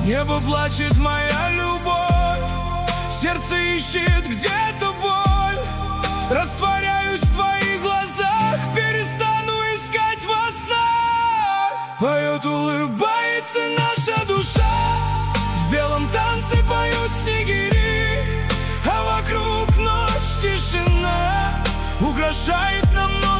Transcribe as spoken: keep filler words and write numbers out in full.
Небо плачет, моя любовь, сердце ищет где-то боль. Растворяюсь в твоих глазах, перестану искать во снах. Поет, улыбается наша душа, в белом танце поют снегири, а вокруг ночь, тишина угрожает нам ночь.